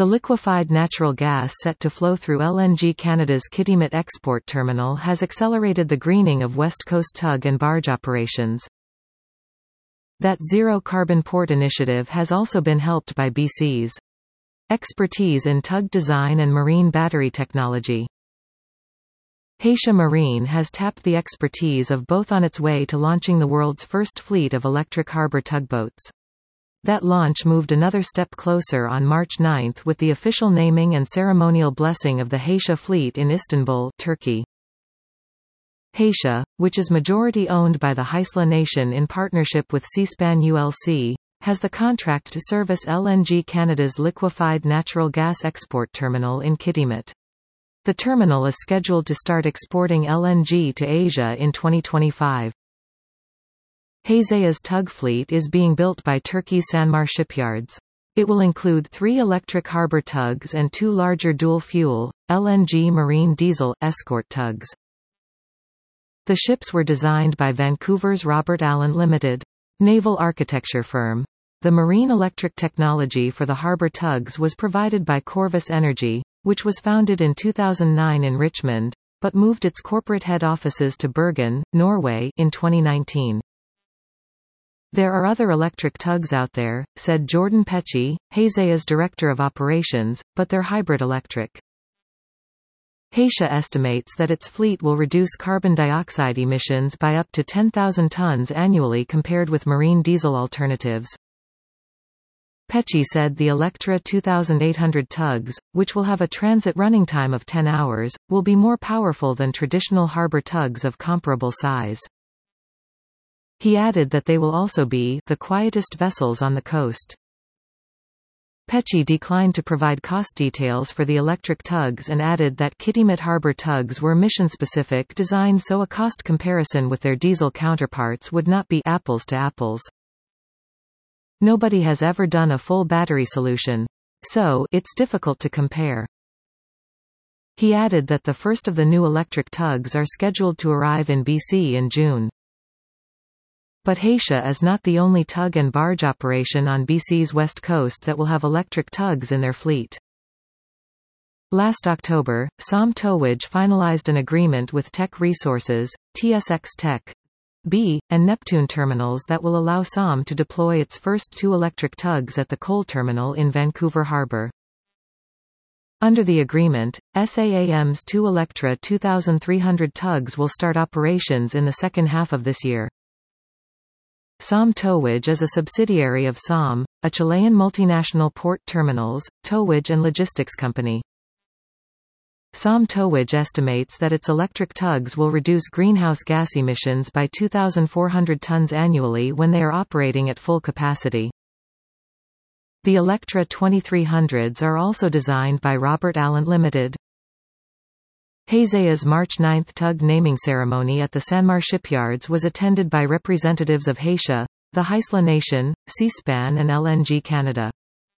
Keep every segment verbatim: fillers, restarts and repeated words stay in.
The liquefied natural gas set to flow through L N G Canada's Kitimat export terminal has accelerated the greening of West Coast tug and barge operations. That zero-carbon port initiative has also been helped by B C's expertise in tug design and marine battery technology. Haisha Marine has tapped the expertise of both on its way to launching the world's first fleet of electric harbor tugboats. That launch moved another step closer on March ninth with the official naming and ceremonial blessing of the Haisha fleet in Istanbul, Turkey. Haisha, which is majority-owned by the Haisla Nation in partnership with Seaspan U L C, has the contract to service L N G Canada's liquefied natural gas export terminal in Kitimat. The terminal is scheduled to start exporting L N G to Asia in twenty twenty-five. Hazea's tug fleet is being built by Turkey's Sanmar shipyards. It will include three electric harbor tugs and two larger dual-fuel, L N G marine diesel, escort tugs. The ships were designed by Vancouver's Robert Allen Limited naval architecture firm. The marine electric technology for the harbor tugs was provided by Corvus Energy, which was founded in two thousand nine in Richmond, but moved its corporate head offices to Bergen, Norway, in twenty nineteen. There are other electric tugs out there, said Jordan Pecci, Hazea's director of operations, but they're hybrid electric. Haisha estimates that its fleet will reduce carbon dioxide emissions by up to ten thousand tons annually compared with marine diesel alternatives. Pecci said the Electra twenty-eight hundred tugs, which will have a transit running time of ten hours, will be more powerful than traditional harbor tugs of comparable size. He added that they will also be the quietest vessels on the coast. Pecci declined to provide cost details for the electric tugs and added that Kitimat harbor tugs were mission-specific, designed so a cost comparison with their diesel counterparts would not be apples to apples. Nobody has ever done a full battery solution, so it's difficult to compare. He added that the first of the new electric tugs are scheduled to arrive in B C in June. But Haisha is not the only tug and barge operation on B C's west coast that will have electric tugs in their fleet. Last October, SOM Towage finalized an agreement with Teck Resources, T S X Tech B, and Neptune Terminals that will allow SOM to deploy its first two electric tugs at the coal terminal in Vancouver Harbour. Under the agreement, SAAM's two Electra twenty-three hundred tugs will start operations in the second half of this year. SOM Towage is a subsidiary of SOM, a Chilean multinational port terminals, towage and logistics company. SOM Towage estimates that its electric tugs will reduce greenhouse gas emissions by two thousand four hundred tons annually when they are operating at full capacity. The Electra twenty-three hundreds are also designed by Robert Allen Limited. Hazea's March ninth tug naming ceremony at the Sanmar shipyards was attended by representatives of Haisha, the Haisla Nation, Seaspan and L N G Canada.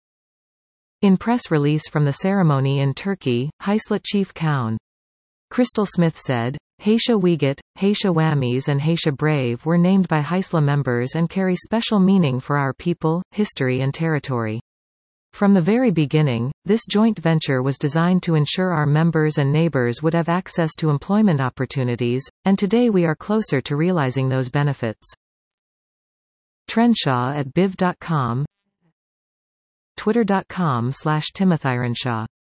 In press release from the ceremony in Turkey, Haisla Chief Cown. Crystal Smith said, Haisha Wegat, Haisha Whammies and Haisha Brave were named by Haisla members and carry special meaning for our people, history and territory. From the very beginning, this joint venture was designed to ensure our members and neighbors would have access to employment opportunities, and today we are closer to realizing those benefits. Trenshaw at biv dot com, twitter dot com slash timothyironshaw